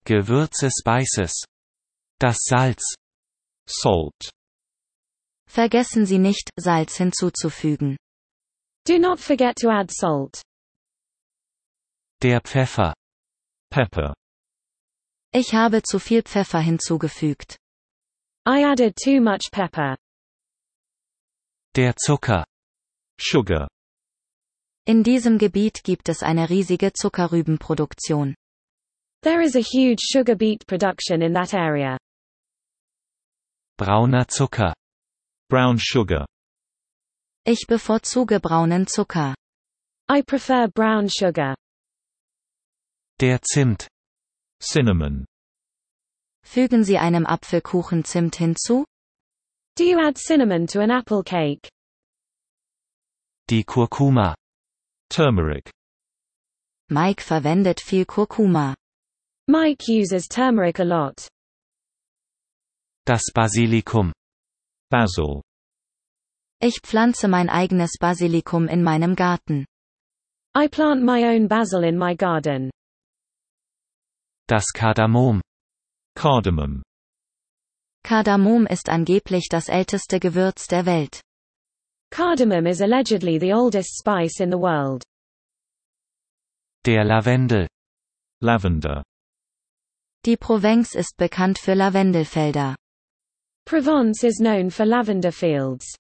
Gewürze Spices. Das Salz. Salt. Vergessen Sie nicht, Salz hinzuzufügen. Do not forget to add salt. Der Pfeffer. Pepper. Ich habe zu viel Pfeffer hinzugefügt. I added too much pepper. Der Zucker. Sugar. In diesem Gebiet gibt es eine riesige Zuckerrübenproduktion. There is a huge sugar beet production in that area. Brauner Zucker. Brown sugar. Ich bevorzuge braunen Zucker. I prefer brown sugar. Der Zimt. Cinnamon. Fügen Sie einem Apfelkuchen Zimt hinzu? Do you add cinnamon to an apple cake? Die Kurkuma. Turmeric. Mike verwendet viel Kurkuma. Mike uses turmeric a lot. Das Basilikum. Basil. Ich pflanze mein eigenes Basilikum in meinem Garten. I plant my own basil in my garden. Das Kardamom. Cardamom. Kardamom ist angeblich das älteste Gewürz der Welt. Cardamom is allegedly the oldest spice in the world. Der Lavendel. Lavender. Die Provence ist bekannt für Lavendelfelder. Provence is known for lavender fields.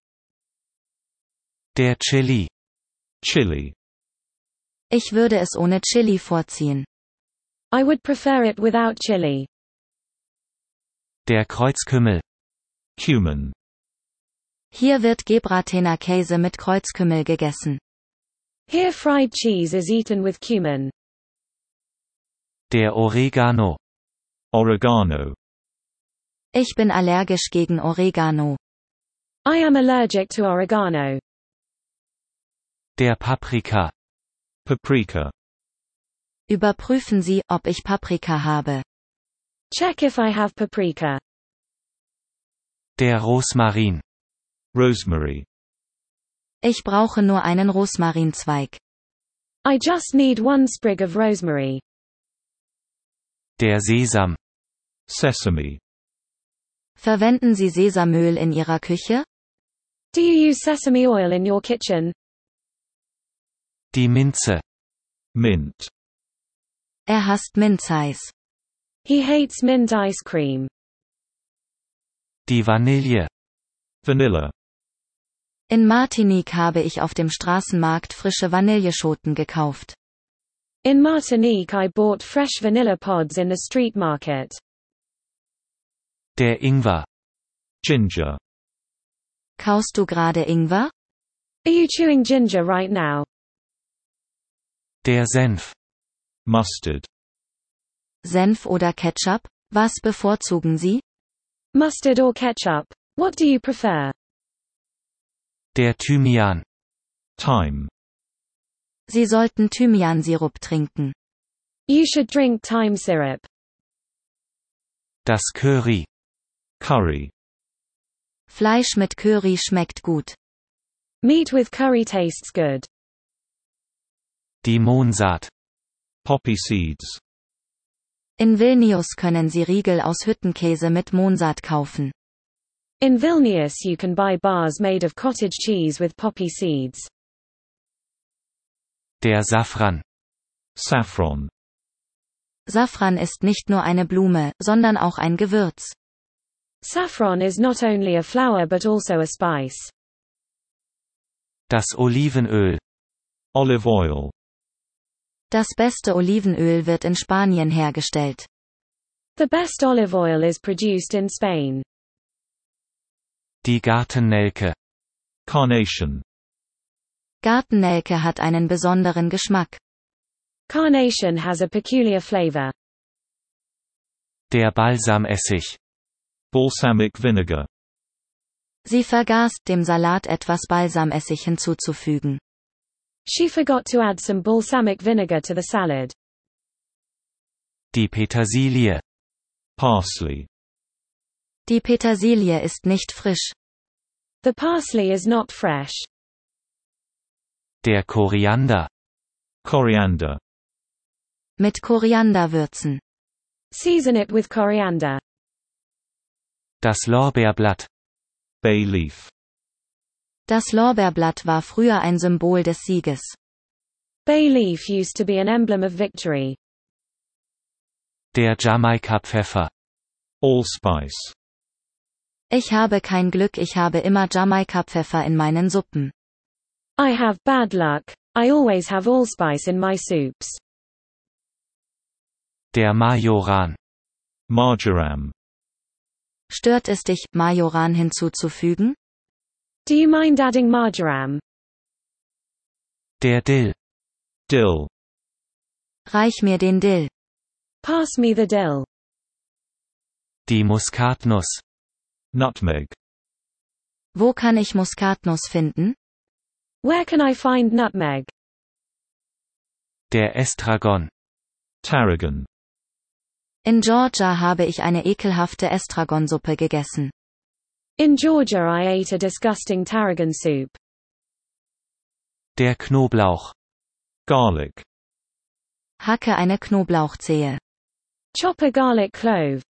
Der Chili. Chili. Ich würde es ohne Chili vorziehen. I would prefer it without chili. Der Kreuzkümmel. Cumin. Hier wird Gebratener Käse mit Kreuzkümmel gegessen. Here fried cheese is eaten with cumin. Der Oregano. Oregano. Ich bin allergisch gegen Oregano. I am allergic to oregano. Der Paprika. Paprika. Überprüfen Sie, ob ich Paprika habe. Check if I have paprika. Der Rosmarin. Rosemary. Ich brauche nur einen Rosmarinzweig. I just need one sprig of rosemary. Der Sesam. Sesame. Verwenden Sie Sesamöl in Ihrer Küche? Do you use sesame oil in your kitchen? Die Minze. Mint. Er hasst Minzeis. He hates mint ice cream. Die Vanille. Vanilla. In Martinique habe ich auf dem Straßenmarkt frische Vanilleschoten gekauft. In Martinique I bought fresh vanilla pods in the street market. Der Ingwer. Ginger. Kaust du gerade Ingwer? Are you chewing ginger right now? Der Senf. Mustard. Senf oder Ketchup? Was bevorzugen Sie? Mustard or ketchup? What do you prefer? Der Thymian. Thyme. Sie sollten Thymiansirup trinken. You should drink thyme syrup. Das Curry. Curry. Fleisch mit Curry schmeckt gut. Meat with curry tastes good. Die Mohnsaat. Poppy seeds. In Vilnius können Sie Riegel aus Hüttenkäse mit Mohnsaat kaufen. In Vilnius you can buy bars made of cottage cheese with poppy seeds. Der Safran. Saffron. Safran ist nicht nur eine Blume, sondern auch ein Gewürz. Saffron is not only a flower but also a spice. Das Olivenöl. Olive oil. Das beste Olivenöl wird in Spanien hergestellt. The best olive oil is produced in Spain. Die Gartennelke. Carnation. Gartennelke hat einen besonderen Geschmack. Carnation has a peculiar flavor. Der Balsamessig. Balsamic vinegar. Sie vergaß, dem Salat etwas Balsamessig hinzuzufügen. She forgot to add some balsamic vinegar to the salad. Die Petersilie. Parsley. Die Petersilie ist nicht frisch. The parsley is not fresh. Der Koriander. Coriander. Mit Koriander würzen. Season it with coriander. Das Lorbeerblatt. Bay leaf. Das Lorbeerblatt war früher ein Symbol des Sieges. Bay leaf used to be an emblem of victory. Der Jamaika-Pfeffer. Allspice. Ich habe kein Glück, ich habe immer Jamaika-Pfeffer in meinen Suppen. I have bad luck. I always have allspice in my soups. Der Majoran. Marjoram. Stört es dich, Majoran hinzuzufügen? Do you mind adding marjoram? Der Dill. Dill. Reich mir den Dill. Pass me the dill. Die Muskatnuss. Nutmeg. Wo kann ich Muskatnuss finden? Where can I find nutmeg? Der Estragon. Tarragon. In Georgia habe ich eine ekelhafte Estragonsuppe gegessen. In Georgia I ate a disgusting tarragon soup. Der Knoblauch. Garlic. Hacke eine Knoblauchzehe. Chop a garlic clove.